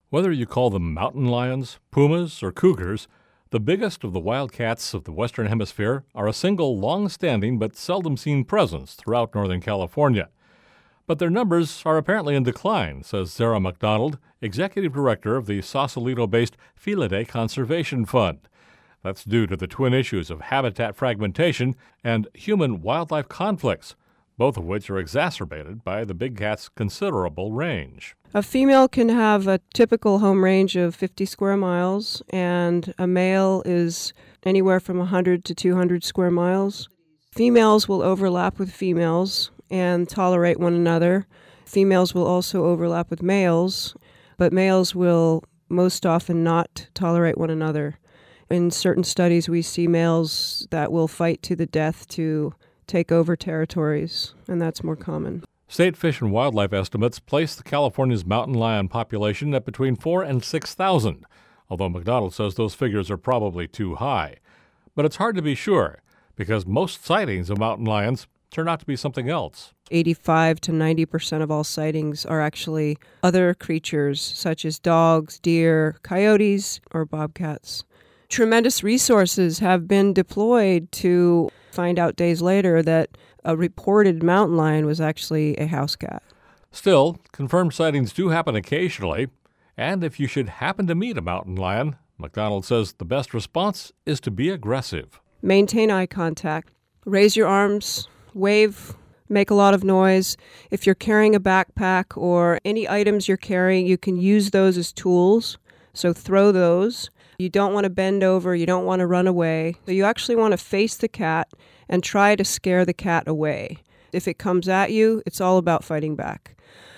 Whether you call them mountain lions, pumas, or cougars, the biggest of the wild cats of the Western Hemisphere are a single long-standing but seldom seen presence throughout Northern California. But their numbers are apparently in decline, says Sarah McDonald, executive director of the Sausalito-based Felidae Conservation Fund. That's due to the twin issues of habitat fragmentation and human-wildlife conflicts, both of which are exacerbated by the big cat's considerable range. A female can have a typical home range of 50 square miles, and a male is anywhere from 100 to 200 square miles. Females will overlap with females and tolerate one another. Females will also overlap with males, but males will most often not tolerate one another. In certain studies, we see males that will fight to the death to take over territories, and that's more common. State Fish and Wildlife estimates place California's mountain lion population at between 4,000 and 6,000, although McDonald says those figures are probably too high. But it's hard to be sure, because most sightings of mountain lions turn out to be something else. 85 to 90% of all sightings are actually other creatures, such as dogs, deer, coyotes, or bobcats. Tremendous resources have been deployed to find out days later that a reported mountain lion was actually a house cat. Still, confirmed sightings do happen occasionally, and if you should happen to meet a mountain lion, McDonald says the best response is to be aggressive. Maintain eye contact. Raise your arms, wave, make a lot of noise. If you're carrying a backpack or any items you're carrying, you can use those as tools, so throw those. You don't want to bend over, you don't want to run away. So you actually want to face the cat and try to scare the cat away. If it comes at you, it's all about fighting back.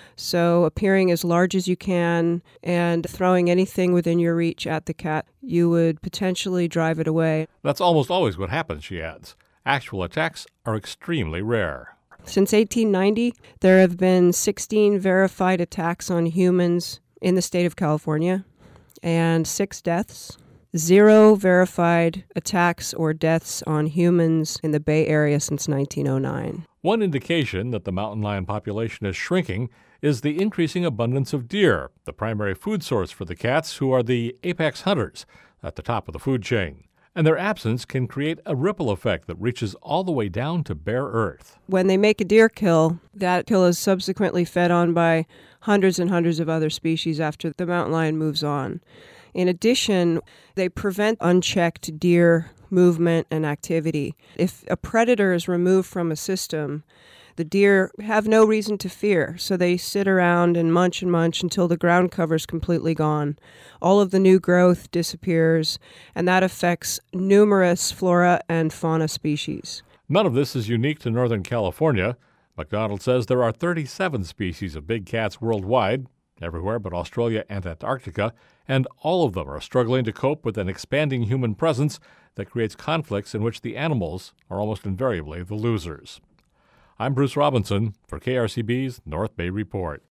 So appearing as large as you can and throwing anything within your reach at the cat, you would potentially drive it away. That's almost always what happens, she adds. Actual attacks are extremely rare. Since 1890, there have been 16 verified attacks on humans in the state of California, and 6 deaths. 0 verified attacks or deaths on humans in the Bay Area since 1909. One indication that the mountain lion population is shrinking is the increasing abundance of deer, the primary food source for the cats, who are the apex hunters at the top of the food chain. And their absence can create a ripple effect that reaches all the way down to bare earth. When they make a deer kill, that kill is subsequently fed on by hundreds and hundreds of other species after the mountain lion moves on. In addition, they prevent unchecked deer movement and activity. If a predator is removed from a system, the deer have no reason to fear, so they sit around and munch until the ground cover is completely gone. All of the new growth disappears, and that affects numerous flora and fauna species. None of this is unique to Northern California. McDonald says there are 37 species of big cats worldwide, everywhere but Australia and Antarctica, and all of them are struggling to cope with an expanding human presence that creates conflicts in which the animals are almost invariably the losers. I'm Bruce Robinson for KRCB's North Bay Report.